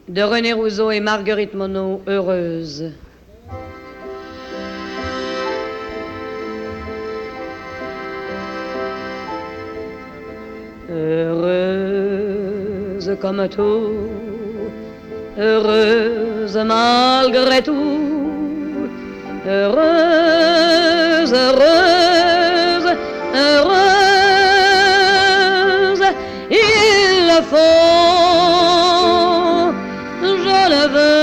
de René Rousseau et Marguerite Monod, Heureuse. Heureuse comme tout, heureuse malgré tout, heureuse, heureuse, heureuse, il le faut, je le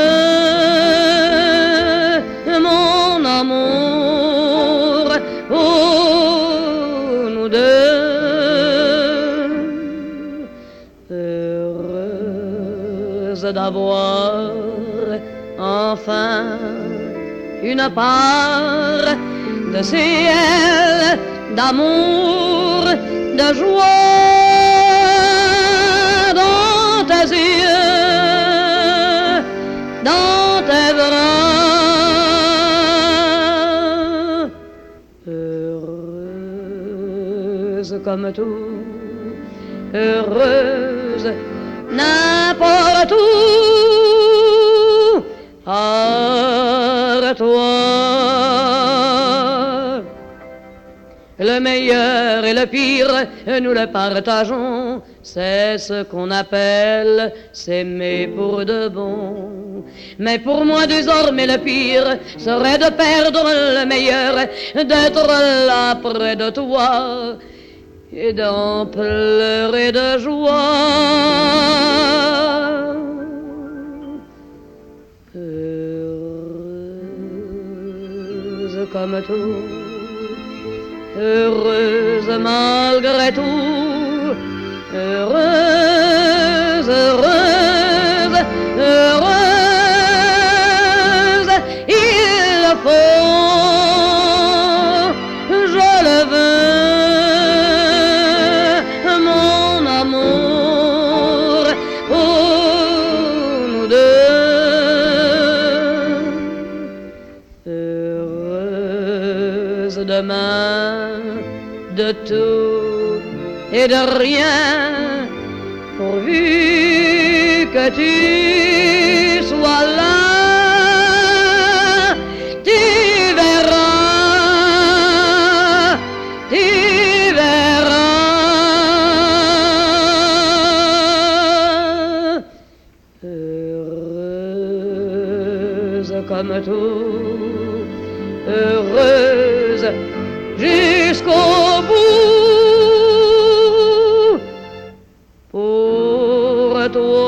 veux, mon amour, pour nous deux. D'avoir enfin une part de ciel, d'amour, de joie dans tes yeux, dans tes bras. Heureuse comme tout, heureuse n'importe où, à toi. Le meilleur et le pire, nous le partageons, c'est ce qu'on appelle s'aimer pour de bon. Mais pour moi désormais le pire serait de perdre le meilleur, d'être là près de toi et d'en pleurer de joie. Heureuse comme tout, heureuse malgré tout, heureuse, heureuse, heureuse, il le faut, je le veux, mon amour, pour nous deux. Heureuse demain de tout et de rien, pourvu que tu sois là. Tu verras, tu verras. Heureuse comme tout, heureuse jusqu'au bout, pour toi.